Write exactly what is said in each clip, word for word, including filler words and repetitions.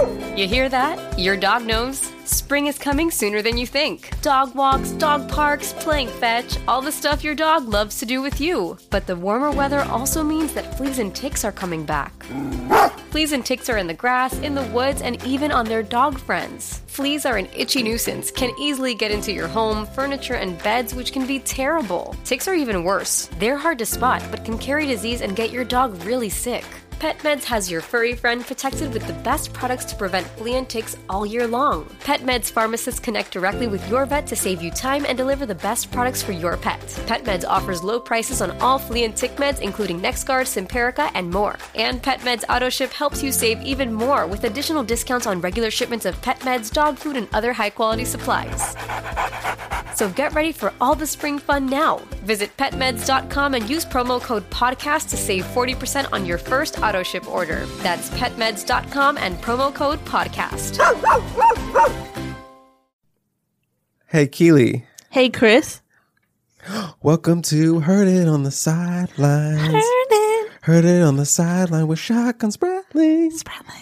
You hear that? Your dog knows. Spring is coming sooner than you think. Dog walks, dog parks, playing fetch, all the stuff your dog loves to do with you. But the warmer weather also means that fleas and ticks are coming back. Fleas and ticks are in the grass, in the woods, and even on their dog friends. Fleas are an itchy nuisance, can easily get into your home, furniture, and beds, which can be terrible. Ticks are even worse. They're hard to spot, but can carry disease and get your dog really sick. PetMeds has your furry friend protected with the best products to prevent flea and ticks all year long. PetMeds pharmacists connect directly with your vet to save you time and deliver the best products for your pet. PetMeds offers low prices on all flea and tick meds, including NexGard, Simparica, and more. And PetMeds AutoShip helps you save even more with additional discounts on regular shipments of pet meds, dog food, and other high-quality supplies. So get ready for all the spring fun now. Visit pet meds dot com and use promo code podcast to save forty percent on your first auto ship order. That's pet meds dot com and promo code podcast. Hey, Keely. Hey, Chris. Welcome to Heard It on the Sidelines. Heard it. Heard It on the Sideline with Shotgun Spratling. Spratling.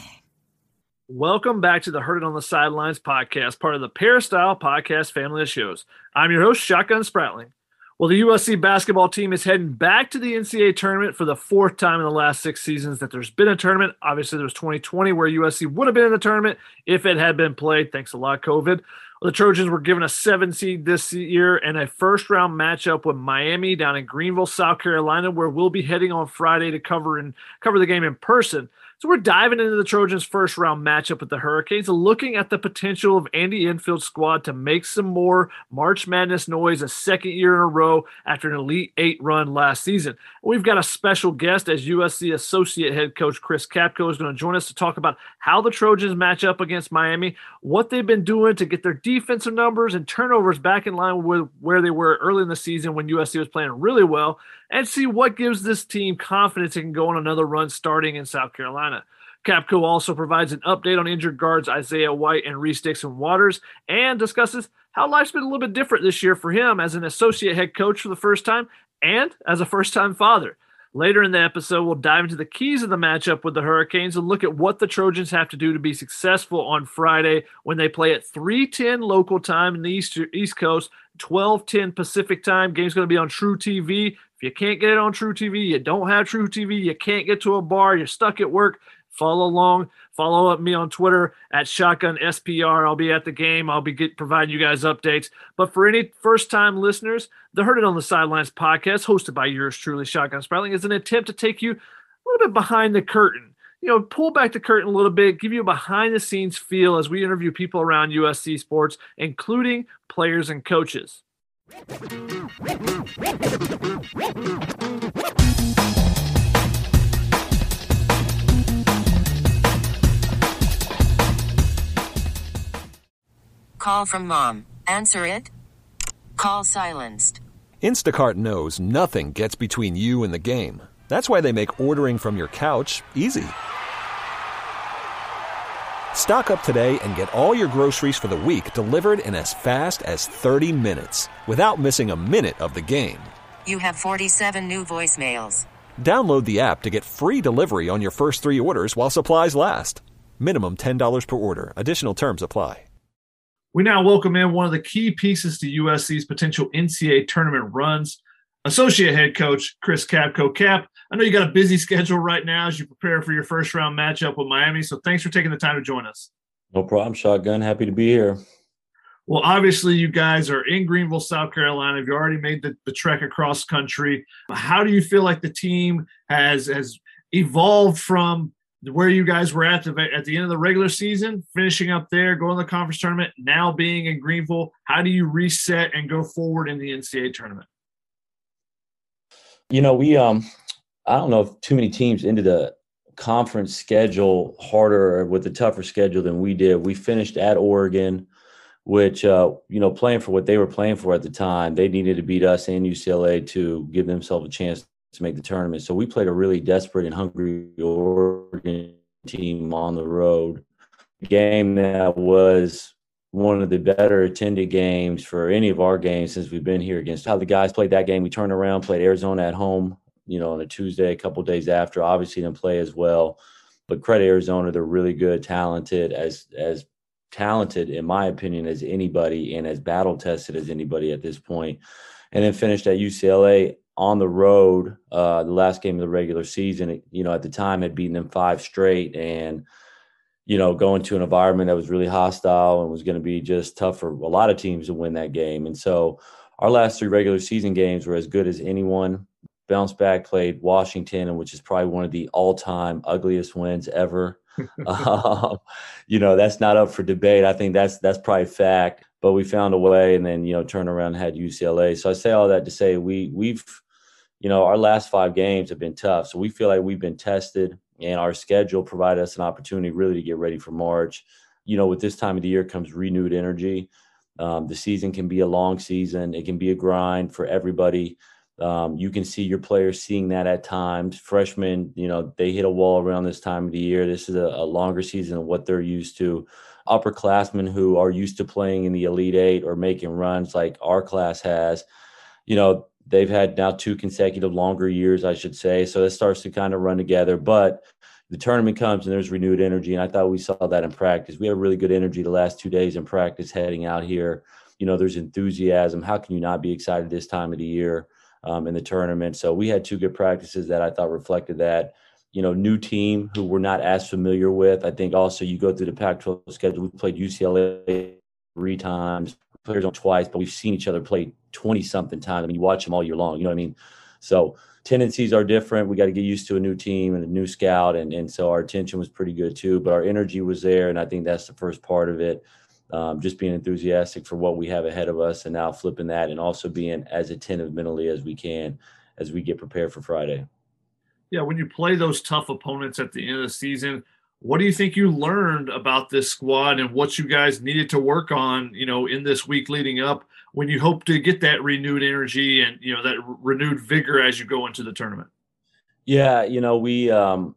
Welcome back to the Heard It on the Sidelines podcast, part of the Peristyle podcast family of shows. I'm your host, Shotgun Spratling. Well, the U S C basketball team is heading back to the N C double A tournament for the fourth time in the last six seasons that there's been a tournament. Obviously, there was twenty twenty where U S C would have been in the tournament if it had been played. Thanks a lot, COVID. Well, the Trojans were given a seven seed this year and a first-round matchup with Miami down in Greenville, South Carolina, where we'll be heading on Friday to cover and cover the game in person. So we're diving into the Trojans' first-round matchup with the Hurricanes, looking at the potential of Andy Enfield's squad to make some more March Madness noise a second year in a row after an Elite Eight run last season. We've got a special guest as U S C Associate Head Coach Chris Kapko is going to join us to talk about how the Trojans match up against Miami, what they've been doing to get their defensive numbers and turnovers back in line with where they were early in the season when U S C was playing really well, and see what gives this team confidence it can go on another run starting in South Carolina. Kapko also provides an update on injured guards Isaiah White and Reese Dixon Waters and discusses how life's been a little bit different this year for him as an associate head coach for the first time and as a first-time father. Later in the episode, we'll dive into the keys of the matchup with the Hurricanes and look at what the Trojans have to do to be successful on Friday when they play at three ten local time in the East, East Coast, twelve ten Pacific time. Game's going to be on True T V. If you can't get it on True T V, you don't have True T V, you can't get to a bar, you're stuck at work, follow along. Follow up me on Twitter at Shotgun S P R. I'll be at the game. I'll be get, providing you guys updates. But for any first-time listeners, the Heard It on the Sidelines podcast, hosted by yours truly, Shotgun Spratling, is an attempt to take you a little bit behind the curtain. You know, pull back the curtain a little bit, give you a behind-the-scenes feel as we interview people around U S C sports, including players and coaches. Call from mom. Answer it. Call silenced. Instacart knows nothing gets between you and the game. That's why they make ordering from your couch easy. Stock up today and get all your groceries for the week delivered in as fast as thirty minutes without missing a minute of the game. You have forty-seven new voicemails. Download the app to get free delivery on your first three orders while supplies last. Minimum ten dollars per order. Additional terms apply. We now welcome in one of the key pieces to U S C's potential N C double A tournament runs, Associate Head Coach Chris Kapko. Cap, I know you got a busy schedule right now as you prepare for your first round matchup with Miami, so thanks for taking the time to join us. No problem, Shotgun. Happy to be here. Well, obviously you guys are in Greenville, South Carolina. You've already made the, the trek across country. How do you feel like the team has has evolved from where you guys were at the, at the end of the regular season, finishing up there, going to the conference tournament, now being in Greenville? How do you reset and go forward in the N C double A tournament? You know, we um, I don't know if too many teams ended the conference schedule harder or with a tougher schedule than we did. We finished at Oregon, which, uh, you know, playing for what they were playing for at the time, they needed to beat us and U C L A to give themselves a chance to make the tournament. So we played a really desperate and hungry Oregon team on the road. A game that was one of the better attended games for any of our games since we've been here. Against how the guys played that game, we turned around, played Arizona at home, you know, on a Tuesday, a couple of days after. Obviously didn't play as well. But credit Arizona, they're really good, talented, as as talented, in my opinion, as anybody and as battle-tested as anybody at this point. And then finished at U C L A on the road, uh, the last game of the regular season. You know, at the time had beaten them five straight, and you know, going to an environment that was really hostile and was going to be just tough for a lot of teams to win that game. And so our last three regular season games were as good as anyone. Bounced back, played Washington, which is probably one of the all-time ugliest wins ever. um, you know, that's not up for debate. I think that's that's probably fact. But we found a way, and then, you know, turned around and had U C L A. So I say all that to say we we've, you know, our last five games have been tough. So we feel like we've been tested, and our schedule provided us an opportunity really to get ready for March. You know, with this time of the year comes renewed energy. Um, the season can be a long season. It can be a grind for everybody. Um, you can see your players seeing that at times. Freshmen, you know, they hit a wall around this time of the year. This is a, a longer season than what they're used to. Upperclassmen who are used to playing in the Elite Eight or making runs like our class has, you know, they've had now two consecutive longer years, I should say. So it starts to kind of run together. But the tournament comes and there's renewed energy. And I thought we saw that in practice. We had really good energy the last two days in practice heading out here. You know, there's enthusiasm. How can you not be excited this time of the year? Um, in the tournament. So we had two good practices that I thought reflected that. You know, new team who we're not as familiar with. I think also you go through the Pac twelve schedule. We played U C L A three times, players on twice, but we've seen each other play twenty-something times. I mean, you watch them all year long. You know what I mean? So tendencies are different. We got to get used to a new team and a new scout. And, and so our attention was pretty good too. But our energy was there, and I think that's the first part of it. Um, just being enthusiastic for what we have ahead of us, and now flipping that, and also being as attentive mentally as we can as we get prepared for Friday. Yeah, when you play those tough opponents at the end of the season, what do you think you learned about this squad and what you guys needed to work on, you know, in this week leading up when you hope to get that renewed energy and, you know, that r- renewed vigor as you go into the tournament? Yeah, you know, we um,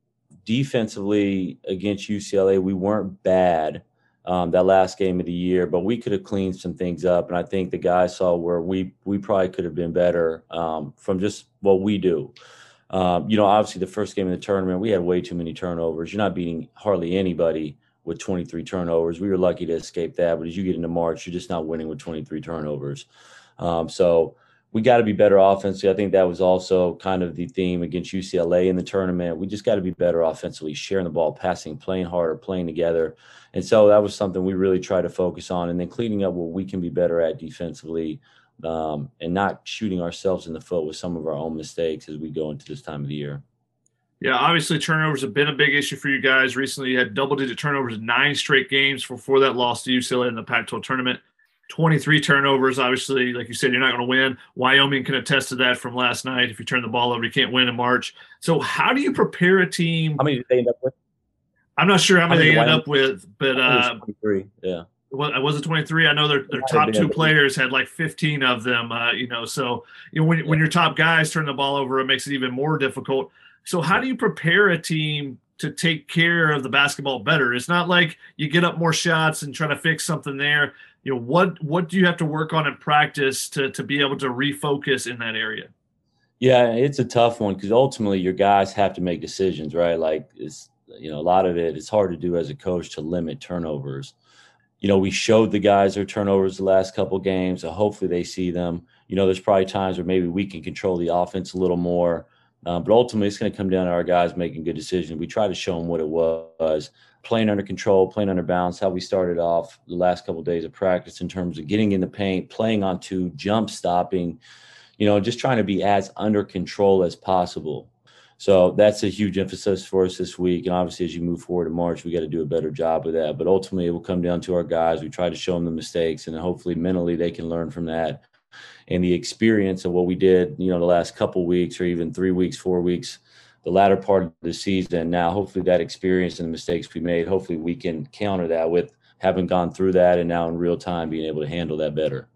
defensively against U C L A, we weren't bad. Um, that last game of the year, but we could have cleaned some things up. And I think the guys saw where we we probably could have been better um, from just what we do. Um, you know, obviously the first game of the tournament, we had way too many turnovers. You're not beating hardly anybody with twenty-three turnovers. We were lucky to escape that. But as you get into March, you're just not winning with twenty-three turnovers. Um, so we got to be better offensively. I think that was also kind of the theme against U C L A in the tournament. We just got to be better offensively, sharing the ball, passing, playing harder, playing together. And so that was something we really tried to focus on, and then cleaning up what we can be better at defensively, um, and not shooting ourselves in the foot with some of our own mistakes as we go into this time of the year. Yeah, obviously turnovers have been a big issue for you guys recently. You had double-digit turnovers in nine straight games before that loss to U C L A in the Pac twelve tournament. twenty-three turnovers, obviously, like you said, you're not going to win. Wyoming can attest to that from last night. If you turn the ball over, you can't win in March. So how do you prepare a team? How many did they end up with? I'm not sure how many they ended Wyoming? up with, but uh, twenty-three. Yeah. Was, was it twenty-three? I know their, their top two players had like fifteen of them, uh, you know, so you know, when, when your top guys turn the ball over, it makes it even more difficult. So how do you prepare a team to take care of the basketball better? It's not like you get up more shots and try to fix something there. You know, what, what do you have to work on in practice to, to be able to refocus in that area? Yeah, it's a tough one because ultimately your guys have to make decisions, right? Like it's, you know, a lot of it, it's hard to do as a coach to limit turnovers. You know, we showed the guys their turnovers the last couple of games, so hopefully they see them. You know, there's probably times where maybe we can control the offense a little more, um, but ultimately it's going to come down to our guys making good decisions. We try to show them what it was, playing under control, playing under balance, how we started off the last couple of days of practice in terms of getting in the paint, playing on two, jump stopping, you know, just trying to be as under control as possible. So that's a huge emphasis for us this week. And obviously, as you move forward in March, we got to do a better job of that. But ultimately, it will come down to our guys. We try to show them the mistakes, and hopefully mentally they can learn from that. And the experience of what we did, you know, the last couple weeks or even three weeks, four weeks, the latter part of the season. Now, hopefully that experience and the mistakes we made, hopefully we can counter that with having gone through that and now in real time being able to handle that better.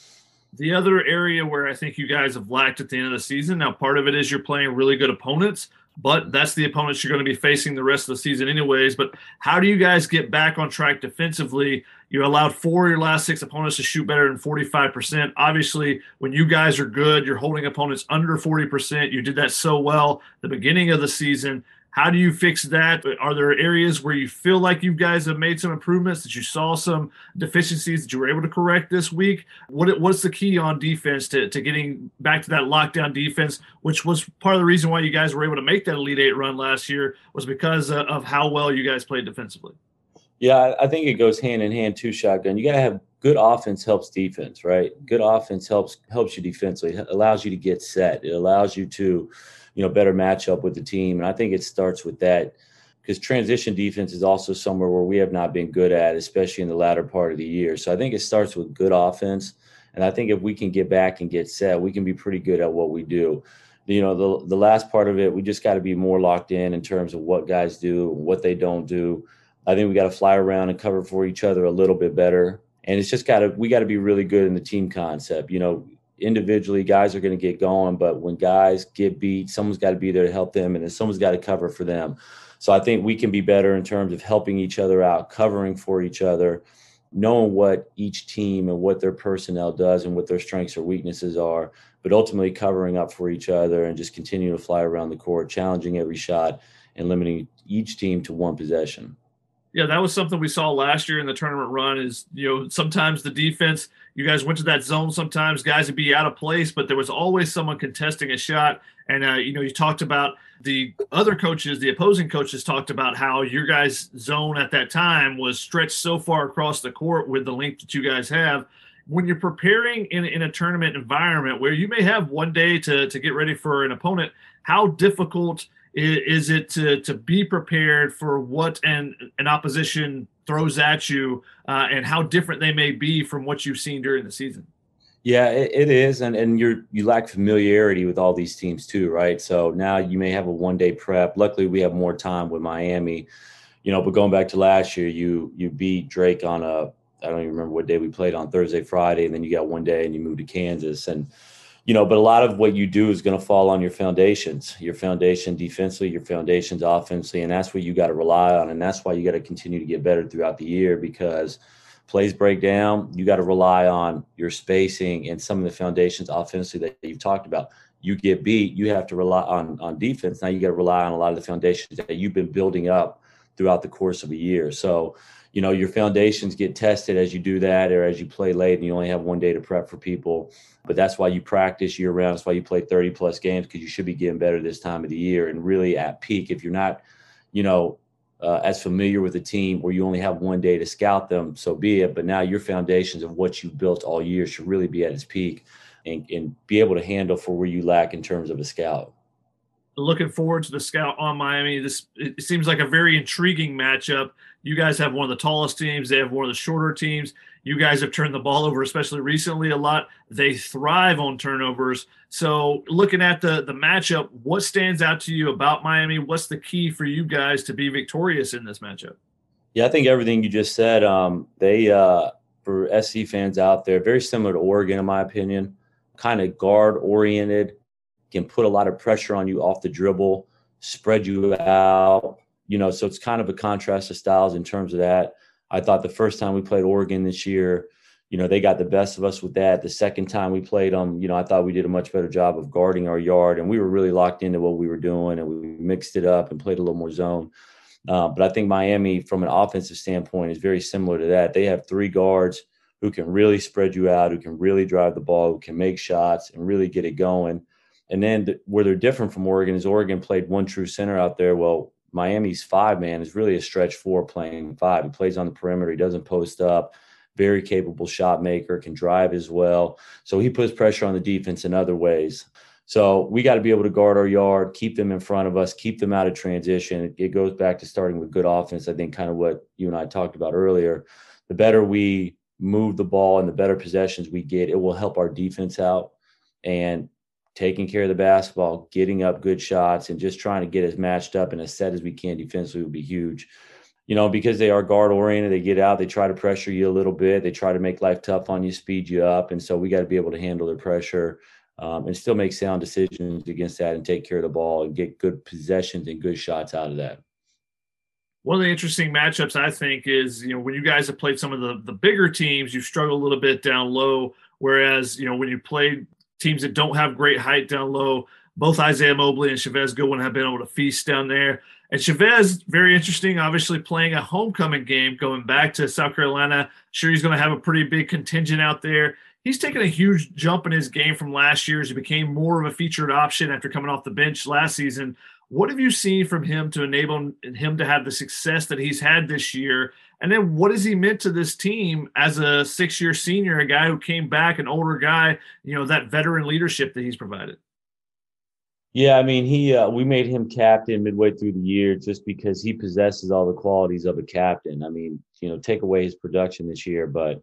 The other area where I think you guys have lacked at the end of the season, now part of it is you're playing really good opponents, but that's the opponents you're going to be facing the rest of the season anyways. But how do you guys get back on track defensively? You allowed four of your last six opponents to shoot better than forty-five percent. Obviously, when you guys are good, you're holding opponents under forty percent. You did that so well at the beginning of the season. How do you fix that? Are there areas where you feel like you guys have made some improvements, that you saw some deficiencies that you were able to correct this week? What What's the key on defense to, to getting back to that lockdown defense, which was part of the reason why you guys were able to make that Elite Eight run last year, was because of how well you guys played defensively? Yeah, I think it goes hand in hand too, Shotgun. You got to have good offense helps defense, right? Good offense helps helps you defensively. It allows you to get set. It allows you to, you know, better match up with the team. And I think it starts with that, because transition defense is also somewhere where we have not been good at, especially in the latter part of the year. So I think it starts with good offense. And I think if we can get back and get set, we can be pretty good at what we do. You know, the the last part of it, we just got to be more locked in in terms of what guys do, what they don't do. I think we got to fly around and cover for each other a little bit better. And it's just got to, we got to be really good in the team concept. You know, individually, guys are going to get going, but when guys get beat, someone's got to be there to help them, and then someone's got to cover for them. So I think we can be better in terms of helping each other out, covering for each other, knowing what each team and what their personnel does and what their strengths or weaknesses are, but ultimately covering up for each other and just continue to fly around the court, challenging every shot and limiting each team to one possession. Yeah, that was something we saw last year in the tournament run is, you know, sometimes the defense, you guys went to that zone, sometimes guys would be out of place, but there was always someone contesting a shot. And, uh, you know, you talked about the other coaches, the opposing coaches talked about how your guys' zone at that time was stretched so far across the court with the length that you guys have. When you're preparing in, in a tournament environment where you may have one day to, to get ready for an opponent, how difficult is it to to be prepared for what an an opposition throws at you, uh, and how different they may be from what you've seen during the season? Yeah, it, it is, and and you're you lack familiarity with all these teams too, right? So now you may have a one day prep. Luckily, we have more time with Miami, you know. But going back to last year, you you beat Drake on a I don't even remember what day we played on, Thursday, Friday, and then you got one day and you moved to Kansas. And you know, but a lot of what you do is going to fall on your foundations, your foundation defensively, your foundations offensively, and that's what you got to rely on. And that's why you got to continue to get better throughout the year, because plays break down. You got to rely on your spacing and some of the foundations offensively that you've talked about. You get beat, you have to rely on, on defense. Now you got to rely on a lot of the foundations that you've been building up throughout the course of a year. So, you know, your foundations get tested as you do that, or as you play late and you only have one day to prep for people. But that's why you practice year round. That's why you play thirty plus games, because you should be getting better this time of the year and really at peak. If you're not, you know, uh, as familiar with the team, or you only have one day to scout them, so be it. But now your foundations of what you've built all year should really be at its peak, and, and be able to handle for where you lack in terms of a scout. Looking forward to the scout on Miami. This it seems like a very intriguing matchup. You guys have one of the tallest teams. They have one of the shorter teams. You guys have turned the ball over, especially recently, a lot. They thrive on turnovers. So looking at the, the matchup, what stands out to you about Miami? What's the key for you guys to be victorious in this matchup? Yeah, I think everything you just said, um, they, uh, for S C fans out there, very similar to Oregon, in my opinion, kind of guard-oriented, can put a lot of pressure on you off the dribble, spread you out, you know, so it's kind of a contrast of styles in terms of that. I thought the first time we played Oregon this year, you know, they got the best of us with that. The second time we played them, you know, I thought we did a much better job of guarding our yard, and we were really locked into what we were doing, and we mixed it up and played a little more zone. Uh, but I think Miami, from an offensive standpoint, is very similar to that. They have three guards who can really spread you out, who can really drive the ball, who can make shots and really get it going. And then the, where they're different from Oregon is Oregon played one true center out there. Well, Miami's five man is really a stretch four playing five. He plays on the perimeter. He doesn't post up. Very capable shot maker, can drive as well. So he puts pressure on the defense in other ways. So we got to be able to guard our yard, keep them in front of us, keep them out of transition. It goes back to starting with good offense. I think kind of what you and I talked about earlier. The better we move the ball and the better possessions we get, it will help our defense out. And taking care of the basketball, getting up good shots, and just trying to get as matched up and as set as we can defensively would be huge. You know, because they are guard-oriented, they get out, they try to pressure you a little bit, they try to make life tough on you, speed you up, and so we got to be able to handle their pressure um, and still make sound decisions against that and take care of the ball and get good possessions and good shots out of that. One of the interesting matchups, I think, is, you know, when you guys have played some of the, the bigger teams, you've struggled a little bit down low, whereas, you know, when you played teams that don't have great height down low, both Isaiah Mobley and Chavez Goodwin have been able to feast down there. And Chavez, very interesting, obviously playing a homecoming game, going back to South Carolina. Sure, he's going to have a pretty big contingent out there. He's taken a huge jump in his game from last year as he became more of a featured option after coming off the bench last season. What have you seen from him to enable him to have the success that he's had this year? And then what has he meant to this team as a six-year senior, a guy who came back, an older guy, you know, that veteran leadership that he's provided? Yeah, I mean, he uh, we made him captain midway through the year just because he possesses all the qualities of a captain. I mean, you know, take away his production this year, but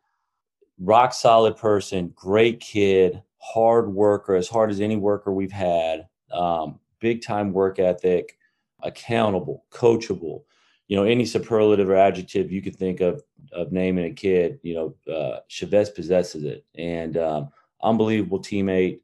rock solid person, great kid, hard worker, as hard as any worker we've had, um, big time work ethic, accountable, coachable, you know, any superlative or adjective you could think of, of naming a kid, you know, uh, Chavez possesses it. And um, unbelievable teammate,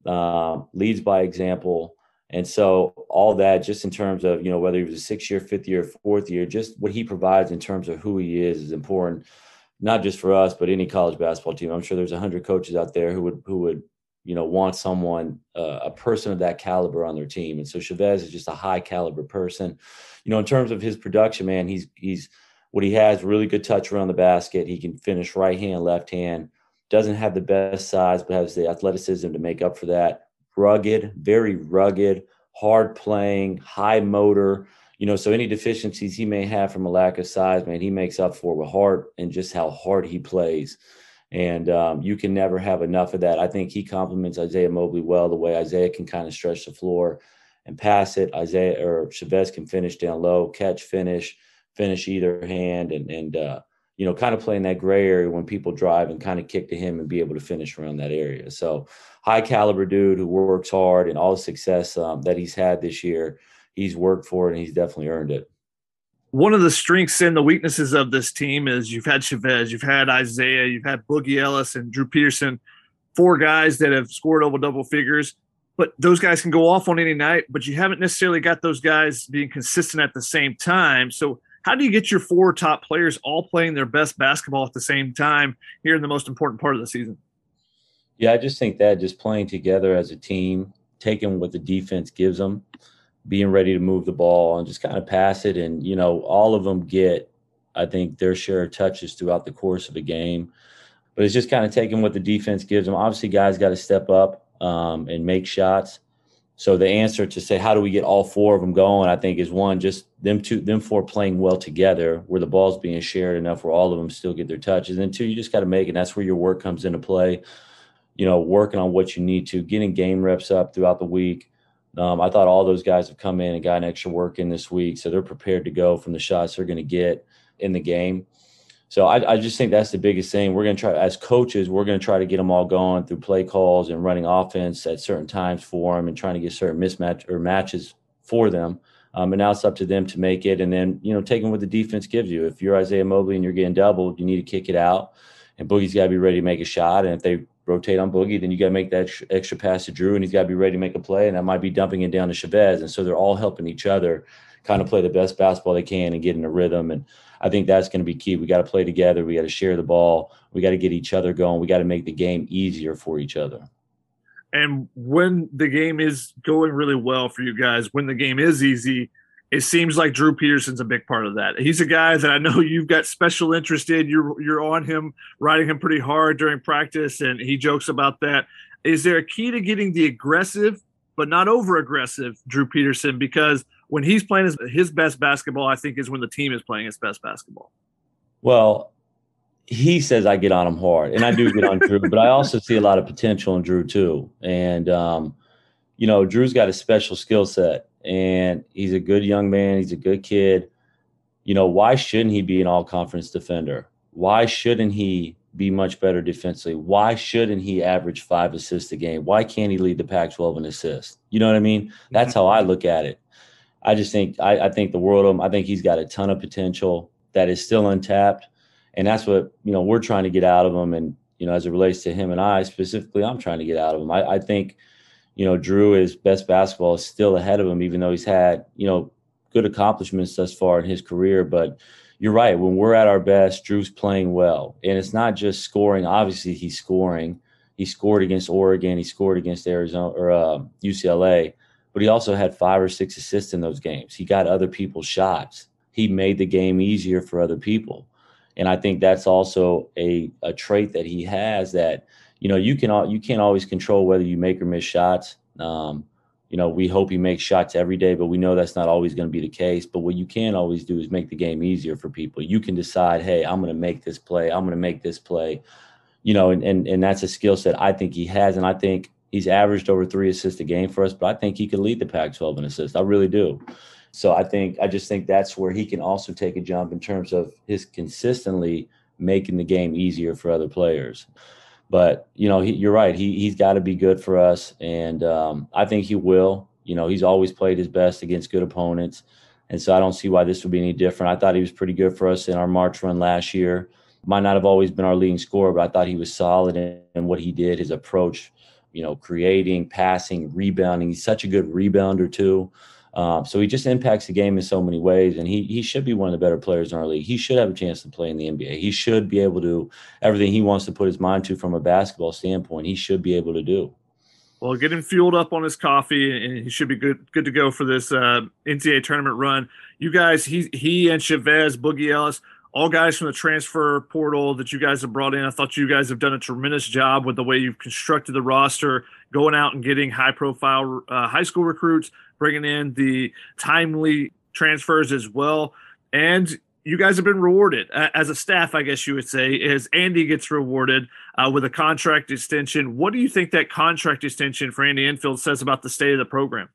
um, leads by example. And so all that just in terms of, you know, whether he was a six year, fifth year, fourth year, just what he provides in terms of who he is is important, not just for us, but any college basketball team. I'm sure there's a hundred coaches out there who would, who would, you know, want someone, uh, a person of that caliber on their team. And so Chavez is just a high caliber person. You know, in terms of his production, man, he's, he's, what he has, really good touch around the basket. He can finish right hand, left hand, doesn't have the best size, but has the athleticism to make up for that. Rugged, very rugged, hard playing, high motor, you know, so any deficiencies he may have from a lack of size, man, he makes up for with heart and just how hard he plays. And um, you can never have enough of that. I think he complements Isaiah Mobley well, the way Isaiah can kind of stretch the floor and pass it. Isaiah or Chavez can finish down low, catch, finish, finish either hand, and, and uh, you know, kind of play in that gray area when people drive and kind of kick to him and be able to finish around that area. So high caliber dude who works hard, and all the success um, that he's had this year, he's worked for it and he's definitely earned it. One of the strengths and the weaknesses of this team is you've had Chavez, you've had Isaiah, you've had Boogie Ellis and Drew Peterson, four guys that have scored over double figures, but those guys can go off on any night, but you haven't necessarily got those guys being consistent at the same time. So how do you get your four top players all playing their best basketball at the same time here in the most important part of the season? Yeah, I just think that just playing together as a team, taking what the defense gives them, being ready to move the ball and just kind of pass it. And, you know, all of them get, I think, their share of touches throughout the course of a game. But it's just kind of taking what the defense gives them. Obviously, guys got to step up um, and make shots. So the answer to say, how do we get all four of them going, I think is one, just them two, them four playing well together where the ball's being shared enough where all of them still get their touches. And two, you just got to make it. And that's where your work comes into play, you know, working on what you need to, getting game reps up throughout the week. Um, I thought all those guys have come in and got an extra work in this week, so they're prepared to go from the shots they're going to get in the game. So I, I just think that's the biggest thing. We're going to try, as coaches, we're going to try to get them all going through play calls and running offense at certain times for them and trying to get certain mismatch or matches for them. Um, and now it's up to them to make it. And then, you know, taking what the defense gives you. If you're Isaiah Mobley and you're getting doubled, you need to kick it out. And Boogie's got to be ready to make a shot. And if they rotate on Boogie, then you got to make that extra pass to Drew, and he's got to be ready to make a play, and that might be dumping it down to Chavez. And so they're all helping each other kind of play the best basketball they can and get in a rhythm. And I think that's going to be key. We got to play together. We got to share the ball. We got to get each other going. We got to make the game easier for each other. And when the game is going really well for you guys, when the game is easy, it seems like Drew Peterson's a big part of that. He's a guy that I know you've got special interest in. You're you're on him, riding him pretty hard during practice, and he jokes about that. Is there a key to getting the aggressive but not over-aggressive Drew Peterson? Because when he's playing his, his best basketball, I think is when the team is playing its best basketball. Well, he says I get on him hard, and I do get on Drew, but I also see a lot of potential in Drew too. And, um, you know, Drew's got a special skill set. And he's a good young man. He's a good kid. You know, why shouldn't he be an all-conference defender? Why shouldn't he be much better defensively? Why shouldn't he average five assists a game? Why can't he lead the Pac twelve in assists? You know what I mean? That's how I look at it. I just think I, I think the world of him. I think he's got a ton of potential that is still untapped. And that's what, you know, we're trying to get out of him. And, you know, as it relates to him and I specifically, I'm trying to get out of him. I, I think – you know, Drew, his best basketball is still ahead of him, even though he's had, you know, good accomplishments thus far in his career. But you're right. When we're at our best, Drew's playing well. And it's not just scoring. Obviously, he's scoring. He scored against Oregon. He scored against Arizona or uh, U C L A. but he also had five or six assists in those games. He got other people's shots. He made the game easier for other people. And I think that's also a, a trait that he has that, you know, you can you can't always control whether you make or miss shots. Um, you know, we hope he makes shots every day, but we know that's not always going to be the case. But what you can always do is make the game easier for people. You can decide, hey, I'm going to make this play. I'm going to make this play. You know, and, and, and that's a skill set I think he has. And I think he's averaged over three assists a game for us, but I think he could lead the Pac twelve in assists. I really do. So I think I just think that's where he can also take a jump in terms of his consistently making the game easier for other players. But, you know, he, you're right. He, he's got to be good for us. And um, I think he will. You know, he's always played his best against good opponents. And so I don't see why this would be any different. I thought he was pretty good for us in our March run last year. Might not have always been our leading scorer, but I thought he was solid in, in what he did, his approach, you know, creating, passing, rebounding. He's such a good rebounder, too. Um, so he just impacts the game in so many ways, and he he should be one of the better players in our league. He should have a chance to play in the N B A. He should be able to everything he wants to put his mind to from a basketball standpoint. He should be able to do. Well, get him fueled up on his coffee, and he should be good good to go for this uh, N C double A tournament run. You guys, he he and Chavez, Boogie Ellis, all guys from the transfer portal that you guys have brought in. I thought you guys have done a tremendous job with the way you've constructed the roster, going out and getting high-profile uh, high school recruits, bringing in the timely transfers as well. And you guys have been rewarded as a staff, I guess you would say, as Andy gets rewarded uh, with a contract extension. What do you think that contract extension for Andy Enfield says about the state of the program?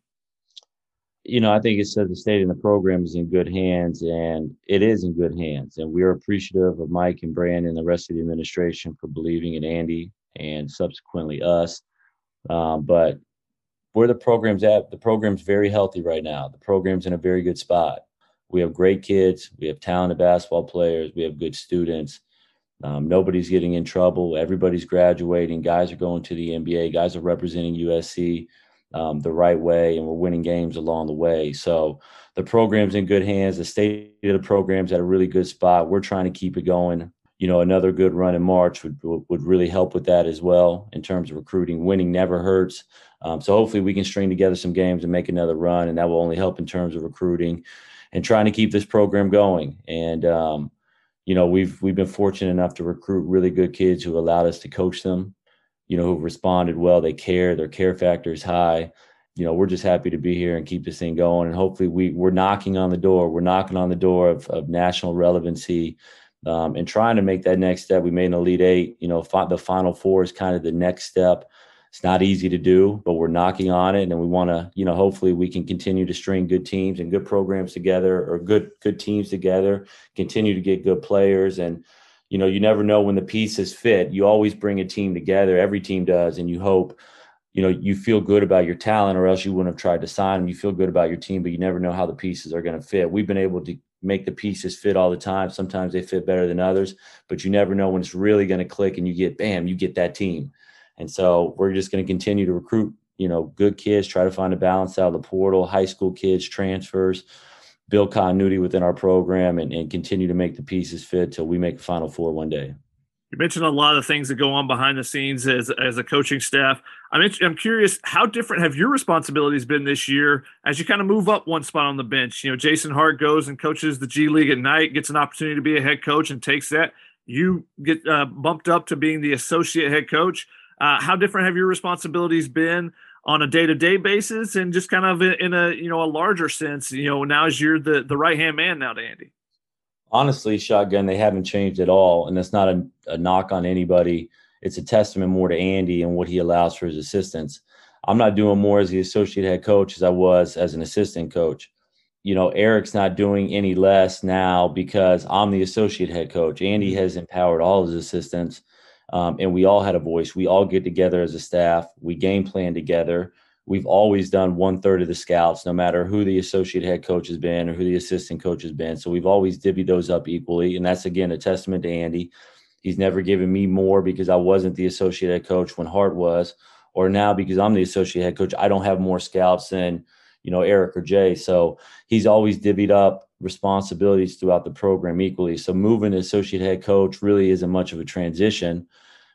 You know, I think it says the state of the program is in good hands, and it is in good hands. And we're appreciative of Mike and Brandon and the rest of the administration for believing in Andy and subsequently us. Um, but where the program's at, the program's very healthy right now. The program's in a very good spot. We have great kids. We have talented basketball players. We have good students. Um, nobody's getting in trouble. Everybody's graduating. Guys are going to the N B A. Guys are representing U S C um, the right way, and we're winning games along the way. So the program's in good hands. The state of the program's at a really good spot. We're trying to keep it going. You know, another good run in March would would really help with that as well in terms of recruiting. Winning never hurts. Um, so hopefully we can string together some games and make another run, and that will only help in terms of recruiting and trying to keep this program going. And, um, you know, we've we've been fortunate enough to recruit really good kids who allowed us to coach them, you know, who've responded well. They care. Their care factor is high. You know, we're just happy to be here and keep this thing going. And hopefully we, we're knocking on the door. We're knocking on the door of, of national relevancy um, and trying to make that next step. We made an Elite Eight. You know, fi- the Final Four is kind of the next step. It's not easy to do, but we're knocking on it, and we want to, you know, hopefully we can continue to string good teams and good programs together, or good good teams together, continue to get good players. And, you know, you never know when the pieces fit. You always bring a team together. Every team does, and you hope, you know, you feel good about your talent, or else you wouldn't have tried to sign them. You feel good about your team, but you never know how the pieces are going to fit. We've been able to make the pieces fit all the time. Sometimes they fit better than others, but you never know when it's really going to click and you get, bam, you get that team. And so we're just going to continue to recruit, you know, good kids, try to find a balance out of the portal, high school kids, transfers, build continuity within our program, and, and continue to make the pieces fit till we make a Final Four one day. You mentioned a lot of things that go on behind the scenes as, as a coaching staff. I'm, I'm curious, how different have your responsibilities been this year as you kind of move up one spot on the bench? You know, Jason Hart goes and coaches the G League at night, gets an opportunity to be a head coach and takes that. You get uh, bumped up to being the associate head coach. Uh, how different have your responsibilities been on a day-to-day basis, and just kind of in a, you know, a larger sense, you know, now as you're the, the right-hand man now to Andy? Honestly, Shotgun, they haven't changed at all. And that's not a, a knock on anybody. It's a testament more to Andy and what he allows for his assistants. I'm not doing more as the associate head coach as I was as an assistant coach. You know, Eric's not doing any less now because I'm the associate head coach. Andy has empowered all his assistants. Um, and we all had a voice. We all get together as a staff. We game plan together. We've always done one third of the scouts, no matter who the associate head coach has been or who the assistant coach has been. So we've always divvied those up equally. And that's, again, a testament to Andy. He's never given me more because I wasn't the associate head coach when Hart was, or now because I'm the associate head coach, I don't have more scouts than, you know, Eric or Jay. So he's always divvied up responsibilities throughout the program equally. So moving to associate head coach really isn't much of a transition,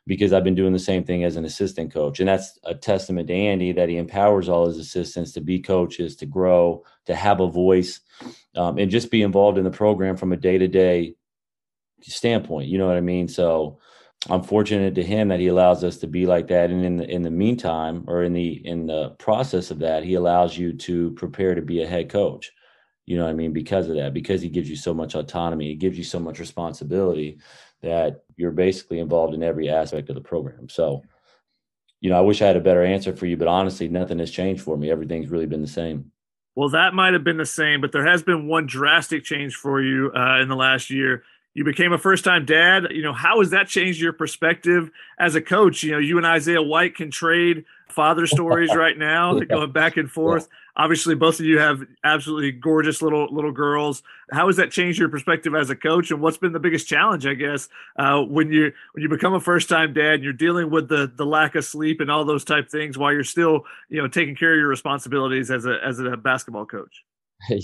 because I've been doing the same thing as an assistant coach. And that's a testament to Andy, that he empowers all his assistants to be coaches, to grow, to have a voice, um, and just be involved in the program from a day-to-day standpoint. You know what I mean? So I'm fortunate to him that he allows us to be like that. And in the, in the meantime, or in the, in the process of that, he allows you to prepare to be a head coach. You know what I mean? Because of that, because he gives you so much autonomy, he gives you so much responsibility that you're basically involved in every aspect of the program. So, you know, I wish I had a better answer for you, but honestly, nothing has changed for me. Everything's really been the same. Well, that might have been the same, but there has been one drastic change for you uh, in the last year. You became a first-time dad. You know, how has that changed your perspective as a coach? You know, you and Isaiah White can trade father stories right now, yeah. going back and forth. Yeah. Obviously, both of you have absolutely gorgeous little little girls. How has that changed your perspective as a coach? And what's been the biggest challenge, I guess, uh, when you when you become a first-time dad and you're dealing with the the lack of sleep and all those type things while you're still, you know, taking care of your responsibilities as a as a basketball coach? Hey.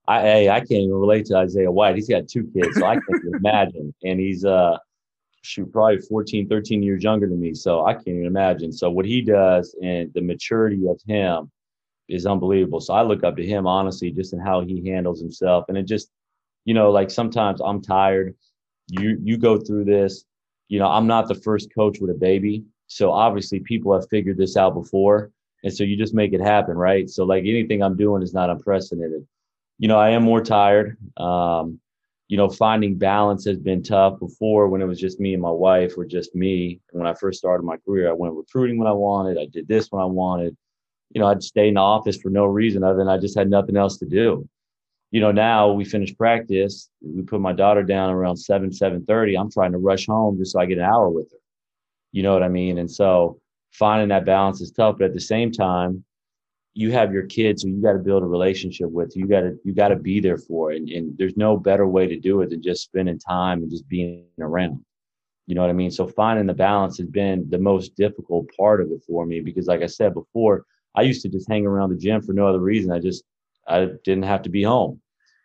I, I can't even relate to Isaiah White. He's got two kids, so I can't even imagine. And he's, uh, shoot, probably fourteen, thirteen years younger than me, so I can't even imagine. So what he does and the maturity of him is unbelievable. So I look up to him, honestly, just in how he handles himself. And it just, you know, like sometimes I'm tired. You you go through this. You know, I'm not the first coach with a baby. So obviously people have figured this out before. And so you just make it happen, right? So like anything I'm doing is not unprecedented. You know, I am more tired. Um, you know, finding balance has been tough. Before, when it was just me and my wife, or just me. When I first started my career, I went recruiting when I wanted. I did this when I wanted. You know, I'd stay in the office for no reason other than I just had nothing else to do. You know, now we finish practice. We put my daughter down around seven, seven thirty. I'm trying to rush home just so I get an hour with her. You know what I mean? And so finding that balance is tough. But at the same time, you have your kids who you got to build a relationship with. You got to you got to be there for it. And, and there's no better way to do it than just spending time and just being around. You know what I mean? So finding the balance has been the most difficult part of it for me, because like I said before, I used to just hang around the gym for no other reason. I just I didn't have to be home.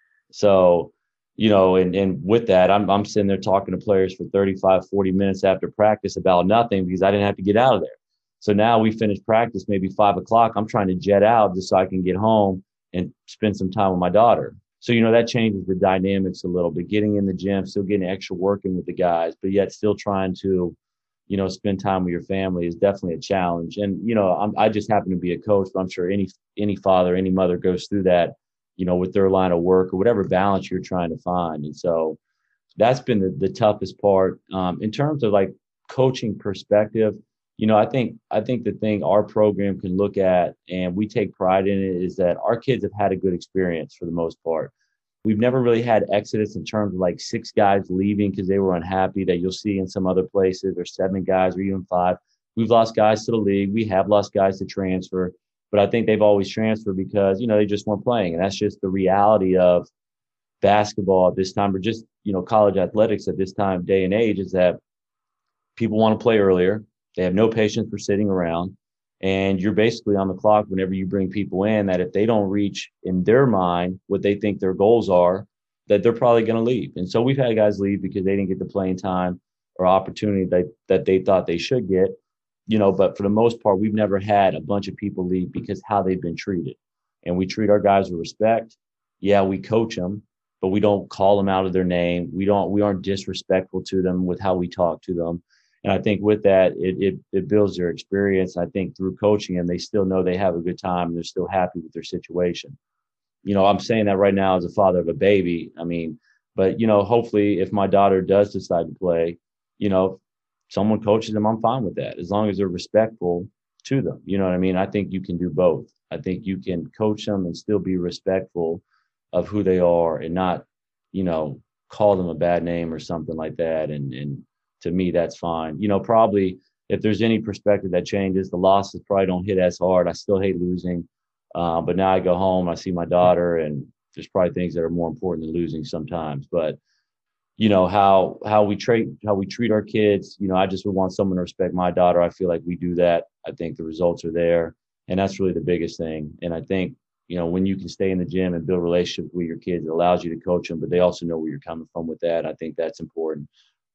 So, you know, and, and with that, I'm I'm sitting there talking to players for thirty-five, forty minutes after practice about nothing, because I didn't have to get out of there. So now we finish practice maybe five o'clock. I'm trying to jet out just so I can get home and spend some time with my daughter. So, you know, that changes the dynamics a little bit, getting in the gym, still getting extra working with the guys, but yet still trying to, you know, spend time with your family is definitely a challenge. And, you know, I'm, I just happen to be a coach, but I'm sure any, any father, any mother goes through that, you know, with their line of work or whatever balance you're trying to find. And so that's been the, the toughest part. Um, in terms of like coaching perspective, you know, I think I think the thing our program can look at, and we take pride in it, is that our kids have had a good experience for the most part. We've never really had exodus in terms of like six guys leaving because they were unhappy that you'll see in some other places, or seven guys or even five. We've lost guys to the league. We have lost guys to transfer, but I think they've always transferred because, you know, they just weren't playing. And that's just the reality of basketball at this time, or just, you know, college athletics at this time, day and age, is that people want to play earlier. They have no patience for sitting around, and you're basically on the clock whenever you bring people in, that if they don't reach in their mind what they think their goals are, that they're probably going to leave. And so we've had guys leave because they didn't get the playing time or opportunity that, that they thought they should get, you know, but for the most part, we've never had a bunch of people leave because how they've been treated. And we treat our guys with respect. Yeah, we coach them, but we don't call them out of their name. We don't, we aren't disrespectful to them with how we talk to them. And I think with that, it, it it builds their experience. I think through coaching them, they still know they have a good time and they're still happy with their situation. You know, I'm saying that right now as a father of a baby. I mean, but, you know, hopefully if my daughter does decide to play, you know, someone coaches them, I'm fine with that, as long as they're respectful to them. You know what I mean? I think you can do both. I think you can coach them and still be respectful of who they are and not, you know, call them a bad name or something like that. And, and, to me, that's fine. You know, probably if there's any perspective that changes, the losses probably don't hit as hard. I still hate losing. Uh, but now I go home, I see my daughter, and there's probably things that are more important than losing sometimes. But, you know, how how we treat how we treat our kids, you know, I just would want someone to respect my daughter. I feel like we do that. I think the results are there. And that's really the biggest thing. And I think, you know, when you can stay in the gym and build relationships with your kids, it allows you to coach them, but they also know where you're coming from with that. I think that's important.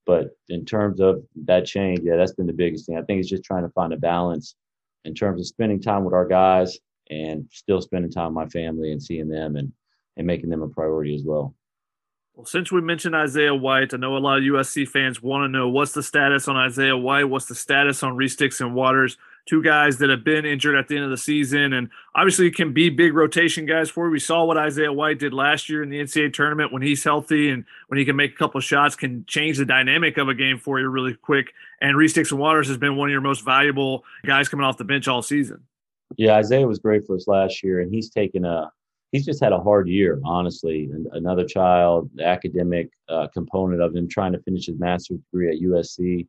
But in terms of that change, yeah, that's been the biggest thing. I think it's just trying to find a balance in terms of spending time with our guys and still spending time with my family and seeing them and, and making them a priority as well. Well, since we mentioned Isaiah White, I know a lot of U S C fans want to know what's the status on Isaiah White, what's the status on Reese Dixon Waters, two guys that have been injured at the end of the season and obviously can be big rotation guys for you. We saw what Isaiah White did last year in the N C double A tournament when he's healthy and when he can make a couple of shots, can change the dynamic of a game for you really quick. And Reese Dixon Waters has been one of your most valuable guys coming off the bench all season. Yeah, Isaiah was great for us last year, and he's taken a he's just had a hard year, honestly. And another child, the academic uh, component of him trying to finish his master's degree at U S C.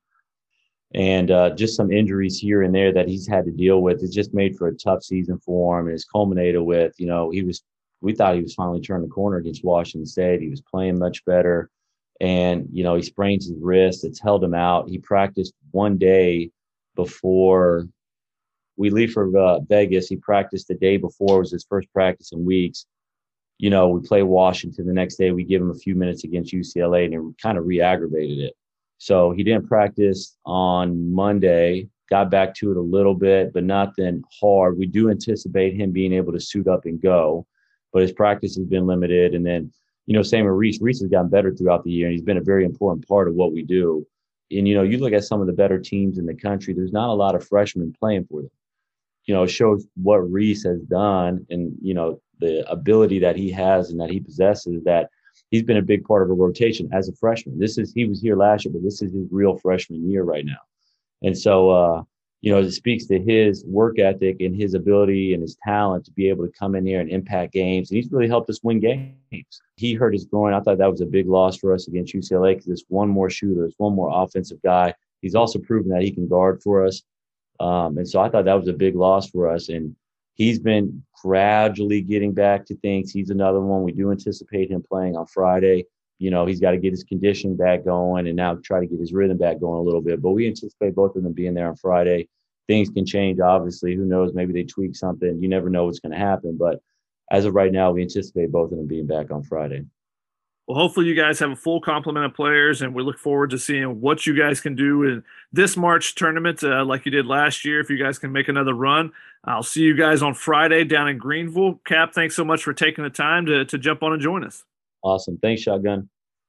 And uh, just some injuries here and there that he's had to deal with. It's just made for a tough season for him. And it's culminated with, you know, he was, we thought he was finally turning the corner against Washington State. He was playing much better. And, you know, he sprains his wrist. It's held him out. He practiced one day before we leave for uh, Vegas. He practiced the day before. It was his first practice in weeks. You know, we play Washington the next day. We give him a few minutes against U C L A, and it kind of re-aggravated it. So he didn't practice on Monday, got back to it a little bit, but nothing hard. We do anticipate him being able to suit up and go, but his practice has been limited. And then, you know, same with Reese. Reese has gotten better throughout the year, and he's been a very important part of what we do. And, you know, you look at some of the better teams in the country, there's not a lot of freshmen playing for them. You know, it shows what Reese has done and, you know, the ability that he has and that he possesses, that he's been a big part of a rotation as a freshman. This is, he was here last year, but this is his real freshman year right now. And so, uh, you know, it speaks to his work ethic and his ability and his talent to be able to come in here and impact games. And he's really helped us win games. He hurt his groin. I thought that was a big loss for us against U C L A because it's one more shooter. It's one more offensive guy. He's also proven that he can guard for us. Um, and so I thought that was a big loss for us. And he's been gradually getting back to things. He's another one. We do anticipate him playing on Friday. You know, he's got to get his conditioning back going and now try to get his rhythm back going a little bit. But we anticipate both of them being there on Friday. Things can change, obviously. Who knows? Maybe they tweak something. You never know what's going to happen. But as of right now, we anticipate both of them being back on Friday. Well, hopefully you guys have a full complement of players, and we look forward to seeing what you guys can do in this March tournament uh, like you did last year. If you guys can make another run, I'll see you guys on Friday down in Greenville. Cap, thanks so much for taking the time to, to jump on and join us. Awesome. Thanks, Shotgun.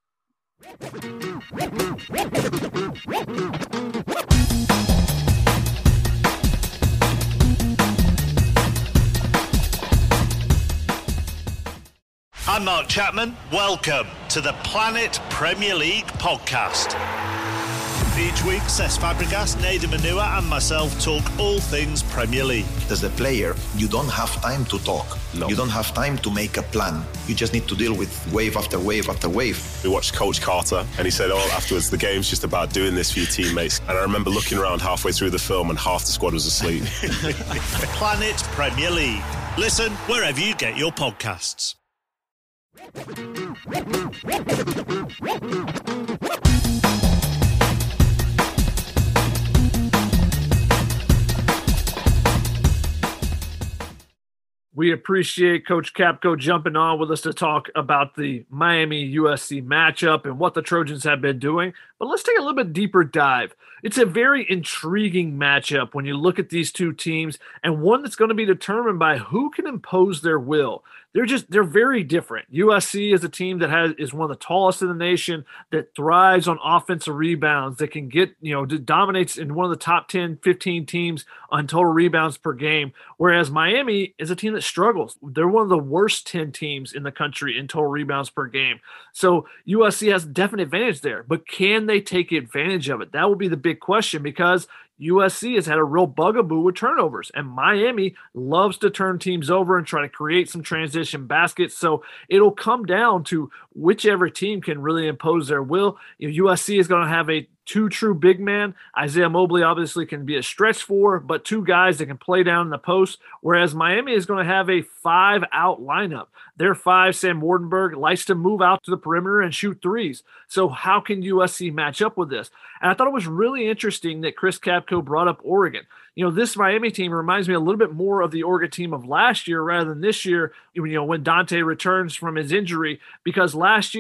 I'm Mark Chapman. Welcome to the Planet Premier League podcast. Each week, Cesc Fabregas, Nader Manua and myself talk all things Premier League. As a player, you don't have time to talk. No. You don't have time to make a plan. You just need to deal with wave after wave after wave. We watched Coach Carter and he said, oh, afterwards, the game's just about doing this for your teammates. And I remember looking around halfway through the film and half the squad was asleep. Planet Premier League. Listen wherever you get your podcasts. We appreciate Coach Capco jumping on with us to talk about the Miami U S C matchup and what the Trojans have been doing. But let's take a little bit deeper dive. It's a very intriguing matchup when you look at these two teams, and one that's going to be determined by who can impose their will. They're just, they're very different. U S C is a team that has is one of the tallest in the nation, that thrives on offensive rebounds, that can get, you know, dominates in one of the top ten, fifteen teams on total rebounds per game. Whereas Miami is a team that struggles. They're one of the worst ten teams in the country in total rebounds per game. So U S C has a definite advantage there, but can they take advantage of it? That will be the big question, because U S C has had a real bugaboo with turnovers, and Miami loves to turn teams over and try to create some transition baskets. So it'll come down to whichever team can really impose their will. You know, U S C is going to have a two true big man. Isaiah Mobley obviously can be a stretch four, but two guys that can play down in the post, whereas Miami is going to have a five-out lineup. Their five, Sam Wardenberg, likes to move out to the perimeter and shoot threes. So how can U S C match up with this? And I thought it was really interesting that Chris Capco brought up Oregon. You know, this Miami team reminds me a little bit more of the Oregon team of last year rather than this year, you know, when Dante returns from his injury, because last year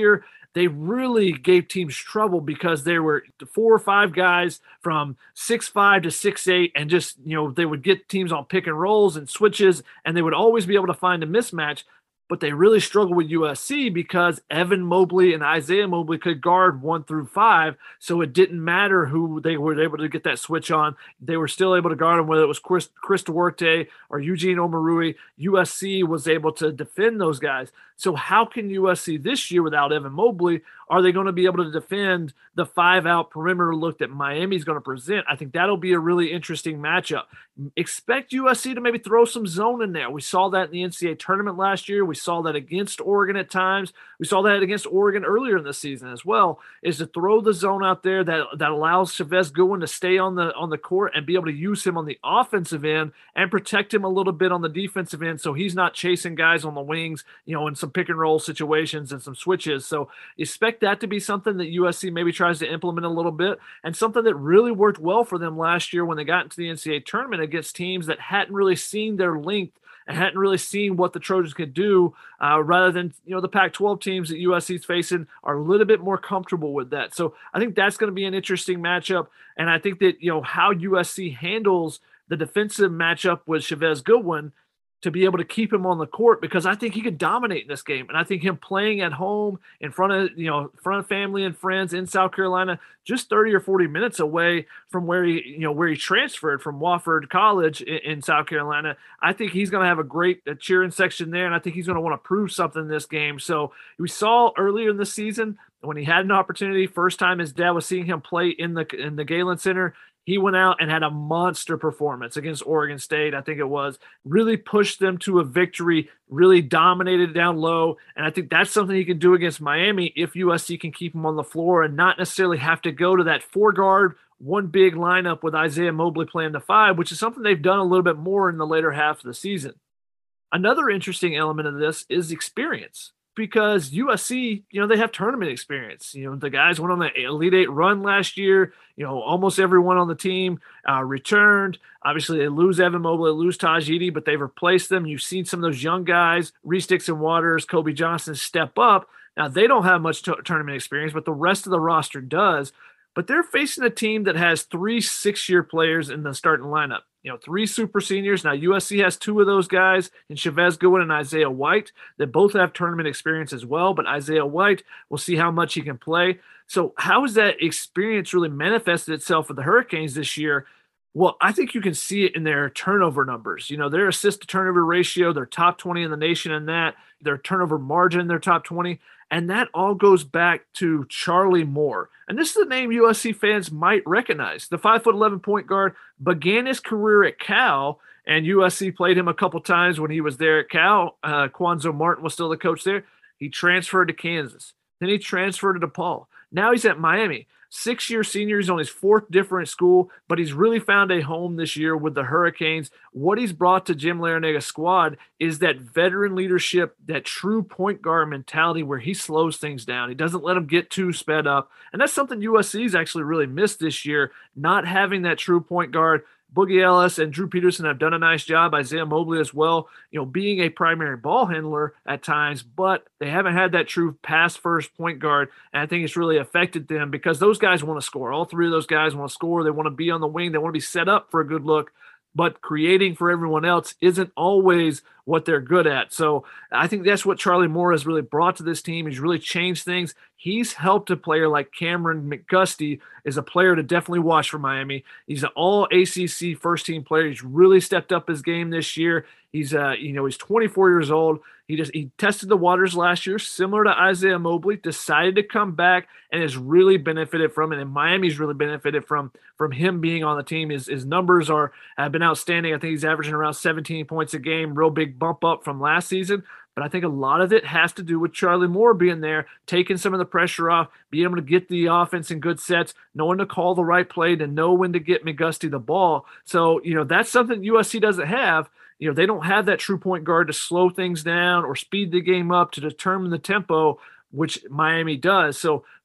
they really gave teams trouble because there were four or five guys from six five to six eight, and just, you know, they would get teams on pick and rolls and switches, and they would always be able to find a mismatch. But they really struggled with U S C because Evan Mobley and Isaiah Mobley could guard one through five. So it didn't matter who they were able to get that switch on. They were still able to guard them, whether it was Chris, Chris Duarte or Eugene Omarui. U S C was able to defend those guys. So how can U S C this year without Evan Mobley? Are they going to be able to defend the five-out perimeter look that Miami's going to present? I think that'll be a really interesting matchup. Expect U S C to maybe throw some zone in there. We saw that in the N C double A tournament last year. We saw that against Oregon at times. We saw that against Oregon earlier in the season as well, is to throw the zone out there that, that allows Chavez Goodwin to stay on the on the court and be able to use him on the offensive end and protect him a little bit on the defensive end so he's not chasing guys on the wings, you know, in some pick and roll situations and some switches. So expect that to be something that U S C maybe tries to implement a little bit, and something that really worked well for them last year when they got into the N C double A tournament against teams that hadn't really seen their length and hadn't really seen what the Trojans could do, uh, rather than, you know, the Pac twelve teams that U S C's facing are a little bit more comfortable with that. So I think that's going to be an interesting matchup. And I think that, you know, how U S C handles the defensive matchup with Chavez Goodwin to be able to keep him on the court, because I think he could dominate in this game. And I think him playing at home in front of, you know, in front of family and friends in South Carolina, just thirty or forty minutes away from where he, you know, where he transferred from Wofford College in, in South Carolina. I think he's going to have a great a cheering section there. And I think he's going to want to prove something in this game. So we saw earlier in the season when he had an opportunity, first time his dad was seeing him play in the, in the Galen Center, he went out and had a monster performance against Oregon State. I think it was really pushed them to a victory, really dominated down low. And I think that's something he can do against Miami if U S C can keep him on the floor and not necessarily have to go to that four guard, one big lineup with Isaiah Mobley playing the five, which is something they've done a little bit more in the later half of the season. Another interesting element of this is experience, because U S C, you know, they have tournament experience. You know, the guys went on the Elite Eight run last year. You know, almost everyone on the team uh, returned. Obviously, they lose Evan Mobley, they lose Taj Edey, but they've replaced them. You've seen some of those young guys, Reese Dixon Waters, Kobe Johnson, step up. Now, they don't have much t- tournament experience, but the rest of the roster does. But they're facing a team that has three six-year players in the starting lineup. You know, three super seniors. Now, U S C has two of those guys in Chavez Goodwin and Isaiah White that both have tournament experience as well. But Isaiah White, we'll see how much he can play. So how has that experience really manifested itself with the Hurricanes this year? Well, I think you can see it in their turnover numbers. You know, their assist to turnover ratio, they're top twenty in the nation in that. Their turnover margin, they're top twenty. And that all goes back to Charlie Moore. And this is a name U S C fans might recognize. The five foot eleven point guard began his career at Cal, and U S C played him a couple times when he was there at Cal. Uh, Quanzo Martin was still the coach there. He transferred to Kansas. Then he transferred to DePaul. Now he's at Miami. Six-year senior. He's on his fourth different school, but he's really found a home this year with the Hurricanes. What he's brought to Jim Laranaga's squad is that veteran leadership, that true point guard mentality where he slows things down. He doesn't let them get too sped up. And that's something U S C's actually really missed this year, not having that true point guard. Boogie Ellis and Drew Peterson have done a nice job, Isaiah Mobley as well, you know, being a primary ball handler at times, but they haven't had that true pass-first point guard, and I think it's really affected them because those guys want to score. All three of those guys want to score. They want to be on the wing. They want to be set up for a good look, but creating for everyone else isn't always what they're good at. So I think that's what Charlie Moore has really brought to this team. He's really changed things. He's helped a player like Cameron McGusty is a player to definitely watch for Miami. He's an all A C C first team player. He's really stepped up his game this year. He's uh, you know, he's twenty-four years old. He just he tested the waters last year, similar to Isaiah Mobley, decided to come back and has really benefited from it. And Miami's really benefited from from him being on the team. His his numbers are have been outstanding. I think he's averaging around seventeen points a game, real big bump up from last season. But I think a lot of it has to do with Charlie Moore being there, taking some of the pressure off, being able to get the offense in good sets, knowing to call the right play, to know when to get McGusty the ball. So, you know, that's something U S C doesn't have. You know, they don't have that true point guard to slow things down or speed the game up to determine the tempo, which Miami does. So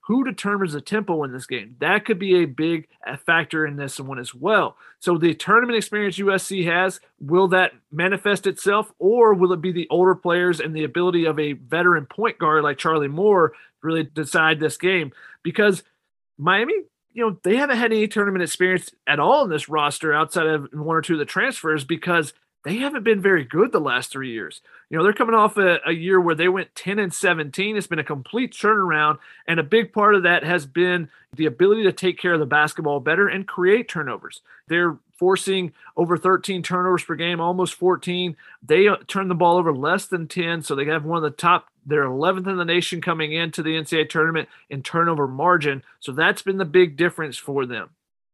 who determines the tempo in this game? That could be a big factor in this one as well. So the tournament experience U S C has, will that manifest itself, or will it be the older players and the ability of a veteran point guard like Charlie Moore really decide this game? Because Miami, you know, they haven't had any tournament experience at all in this roster outside of one or two of the transfers because they haven't been very good the last three years. You know, they're coming off a, a year where they went ten and seventeen. It's been a complete turnaround, and a big part of that has been the ability to take care of the basketball better and create turnovers. They're forcing over thirteen turnovers per game, almost fourteen. They uh, turn the ball over less than ten, so they have one of the top. They're eleventh in the nation coming into the N C double A tournament in turnover margin, so that's been the big difference for them.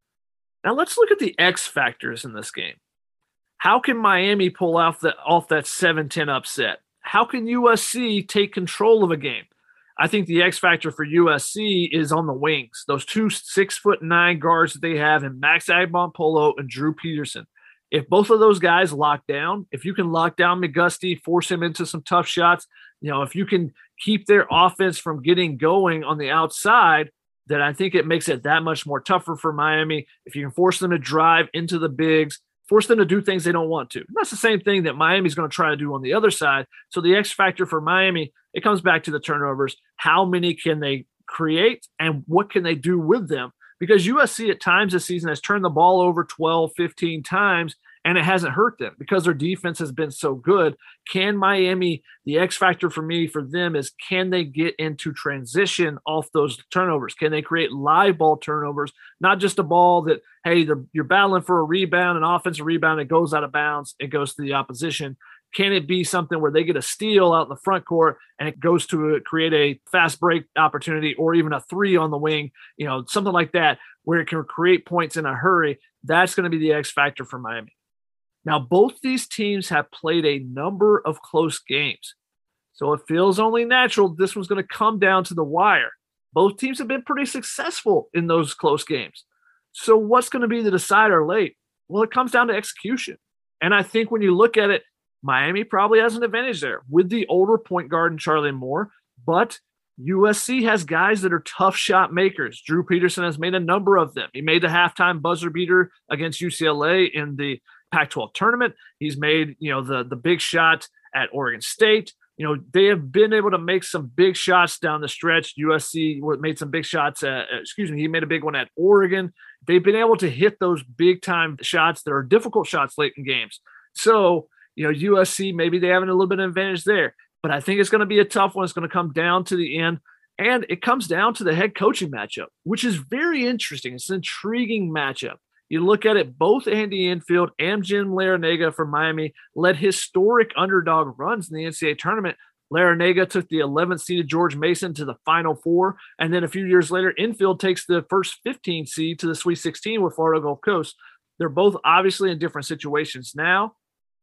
Now let's look at the X factors in this game. How can Miami pull off, the, off that seven ten upset? How can U S C take control of a game? I think the X factor for U S C is on the wings. Those two six foot nine guards that they have in Max Agbompolo and Drew Peterson. If both of those guys lock down, if you can lock down McGusty, force him into some tough shots, you know, if you can keep their offense from getting going on the outside, then I think it makes it that much more tougher for Miami. If you can force them to drive into the bigs, force them to do things they don't want to. And that's the same thing that Miami's going to try to do on the other side. So the X factor for Miami, it comes back to the turnovers. How many can they create and what can they do with them? Because U S C at times this season has turned the ball over twelve, fifteen times, and it hasn't hurt them because their defense has been so good. Can Miami, the X factor for me for them is, can they get into transition off those turnovers? Can they create live ball turnovers, not just a ball that, hey, you're battling for a rebound, an offensive rebound, it goes out of bounds, it goes to the opposition. Can it be something where they get a steal out in the front court and it goes to a, create a fast break opportunity or even a three on the wing, you know, something like that where it can create points in a hurry? That's going to be the X factor for Miami. Now, both these teams have played a number of close games, so it feels only natural this one's going to come down to the wire. Both teams have been pretty successful in those close games. So what's going to be the decider late? Well, it comes down to execution. And I think when you look at it, Miami probably has an advantage there with the older point guard in Charlie Moore, but U S C has guys that are tough shot makers. Drew Peterson has made a number of them. He made the halftime buzzer beater against U C L A in the Pac twelve tournament. He's made, you know, the, the big shot at Oregon State. You know, they have been able to make some big shots down the stretch. U S C made some big shots. At, excuse me, he made a big one at Oregon. They've been able to hit those big time shots that are difficult shots late in games. So, you know, U S C, maybe they have a little bit of advantage there. But I think it's going to be a tough one. It's going to come down to the end. And it comes down to the head coaching matchup, which is very interesting. It's an intriguing matchup. You look at it, both Andy Enfield and Jim Larrañaga from Miami led historic underdog runs in the N C double A tournament. Larrañaga took the eleventh seeded George Mason to the Final Four. And then a few years later, Enfield takes the first fifteen seed to the Sweet sixteen with Florida Gulf Coast. They're both obviously in different situations now.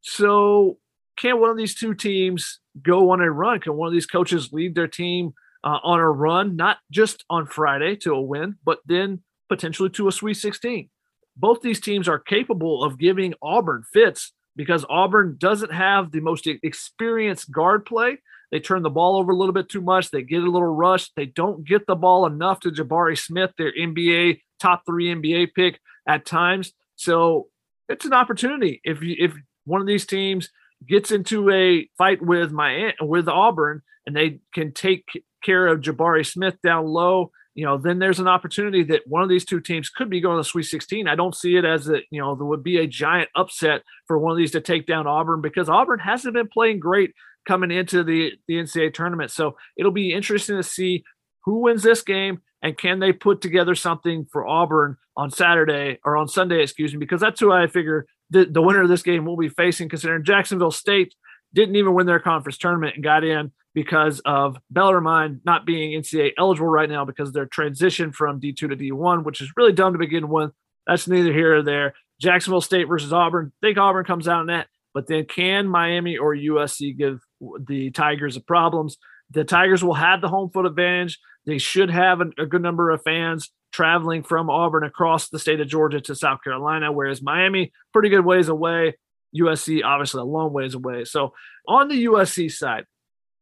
So can one of these two teams go on a run? Can one of these coaches lead their team uh, on a run, not just on Friday to a win, but then potentially to a Sweet sixteen? Both these teams are capable of giving Auburn fits because Auburn doesn't have the most experienced guard play. They turn the ball over a little bit too much. They get a little rushed. They don't get the ball enough to Jabari Smith, their N B A top three N B A pick at times. So it's an opportunity. If you, if one of these teams gets into a fight with my with Auburn and they can take care of Jabari Smith down low, you know, then there's an opportunity that one of these two teams could be going to the Sweet sixteen. I don't see it as a, you know, there would be a giant upset for one of these to take down Auburn because Auburn hasn't been playing great coming into the, the N C double A tournament. So it'll be interesting to see who wins this game and can they put together something for Auburn on Saturday or on Sunday, excuse me, because that's who I figure the, the winner of this game will be facing, considering Jacksonville State didn't even win their conference tournament and got in because of Bellarmine not being N C double A eligible right now because of their transition from D two to D one, which is really dumb to begin with. That's neither here or there. Jacksonville State versus Auburn. I think Auburn comes out in that, but then can Miami or U S C give the Tigers a problems? The Tigers will have the home field advantage. They should have a, a good number of fans traveling from Auburn across the state of Georgia to South Carolina, whereas Miami, pretty good ways away. U S C, obviously, a long ways away. So on the U S C side,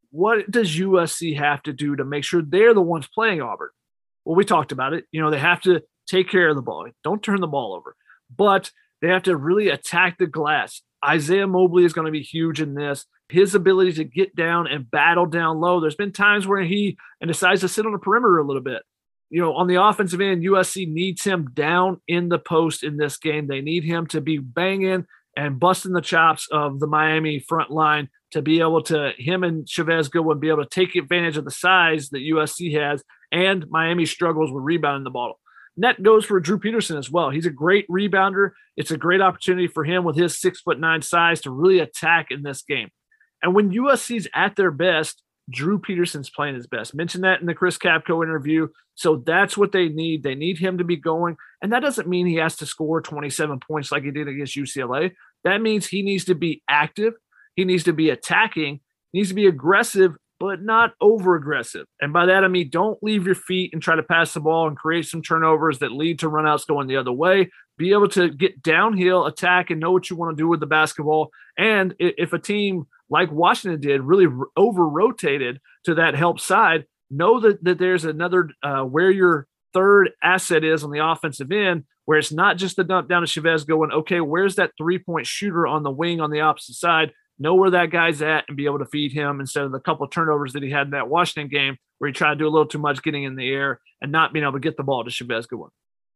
what does U S C have to do to make sure they're the ones playing Auburn? Well, we talked about it. You know, they have to take care of the ball. Don't turn the ball over. But they have to really attack the glass. Isaiah Mobley is going to be huge in this. His ability to get down and battle down low. There's been times where he and decides to sit on the perimeter a little bit. You know, on the offensive end, U S C needs him down in the post in this game. They need him to be banging and busting the chops of the Miami front line to be able to, him and Chavez Goodwin, be able to take advantage of the size that U S C has, and Miami struggles with rebounding the ball. And that goes for Drew Peterson as well. He's a great rebounder. It's a great opportunity for him with his six foot nine size to really attack in this game. And when U S C's at their best, Drew Peterson's playing his best. Mentioned that in the Chris Capco interview. So that's what they need. They need him to be going. And that doesn't mean he has to score twenty-seven points like he did against U C L A. That means he needs to be active. He needs to be attacking. He needs to be aggressive, but not over-aggressive. And by that, I mean, don't leave your feet and try to pass the ball and create some turnovers that lead to runouts going the other way. Be able to get downhill, attack, and know what you want to do with the basketball. And if a team like Washington did really over-rotated to that help side, know that, that there's another uh, where your third asset is on the offensive end, where it's not just the dump down to Chavez going, okay, where's that three-point shooter on the wing on the opposite side? Know where that guy's at and be able to feed him instead of the couple of turnovers that he had in that Washington game where he tried to do a little too much getting in the air and not being able to get the ball to Chavez Goodwin.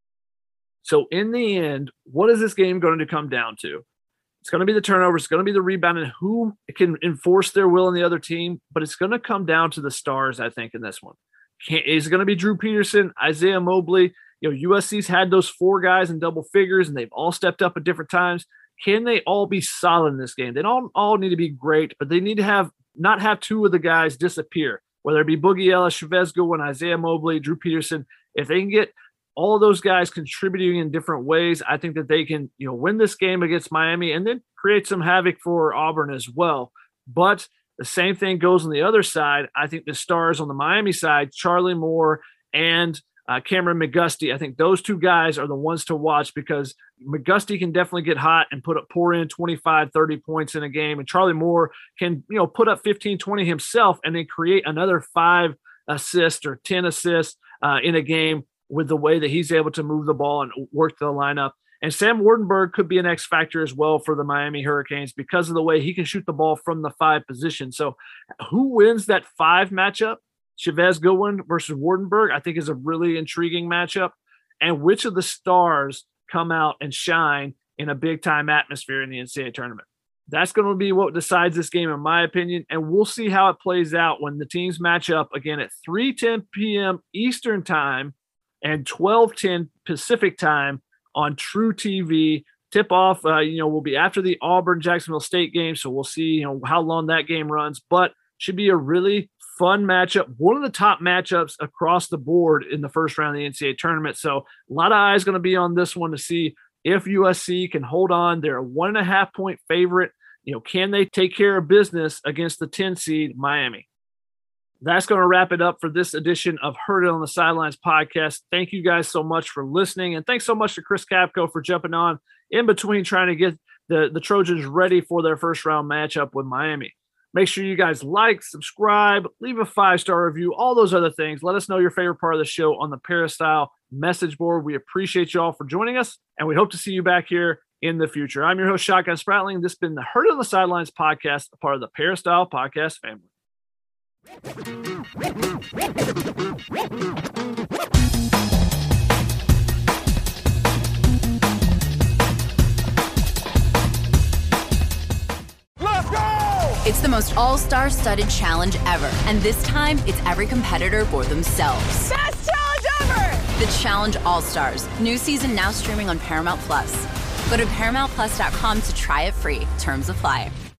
So in the end, what is this game going to come down to? It's going to be the turnovers. It's going to be the rebound and who can enforce their will on the other team. But it's going to come down to the stars, I think, in this one. Can't, is it going to be Drew Peterson, Isaiah Mobley? You know, U S C's had those four guys in double figures, and they've all stepped up at different times. Can they all be solid in this game? They don't all need to be great, but they need to have not have two of the guys disappear, whether it be Boogie Ellis, Chavez Goodwin, Isaiah Mobley, Drew Peterson. If they can get all of those guys contributing in different ways, I think that they can, you know, win this game against Miami and then create some havoc for Auburn as well. But the same thing goes on the other side. I think the stars on the Miami side, Charlie Moore and uh, Cameron McGusty, I think those two guys are the ones to watch because McGusty can definitely get hot and put up, pour in twenty-five, thirty points in a game. And Charlie Moore can, you know, put up fifteen, twenty himself and then create another five assists or ten assists uh, in a game with the way that he's able to move the ball and work the lineup. And Sam Wardenberg could be an X factor as well for the Miami Hurricanes because of the way he can shoot the ball from the five position. So who wins that five matchup? Chavez Goodwin versus Wardenberg, I think is a really intriguing matchup. And which of the stars come out and shine in a big time atmosphere in the N C double A tournament? That's going to be what decides this game, in my opinion. And we'll see how it plays out when the teams match up again at three ten p.m. Eastern time and twelve ten Pacific time on True T V. Tip off, uh, you know, will be after the Auburn-Jacksonville State game, so we'll see, you know, how long that game runs. But should be a really fun matchup, one of the top matchups across the board in the first round of the N C double A tournament. So a lot of eyes going to be on this one to see if U S C can hold on. They're a one and a half point favorite. You know, can they take care of business against the ten seed Miami? That's going to wrap it up for this edition of Heard It on the Sidelines podcast. Thank you guys so much for listening. And thanks so much to Chris Capco for jumping on in between trying to get the, the Trojans ready for their first round matchup with Miami. Make sure you guys like, subscribe, leave a five-star review, all those other things. Let us know your favorite part of the show on the Peristyle message board. We appreciate you all for joining us, and we hope to see you back here in the future. I'm your host, Shotgun Spratling. This has been the Heard It on the Sidelines podcast, a part of the Peristyle podcast family. Let's go! It's the most all-star studded challenge ever. And this time, it's every competitor for themselves. Best challenge ever! The Challenge All-Stars. New season now streaming on Paramount Plus. Go to Paramount Plus dot com to try it free. Terms apply.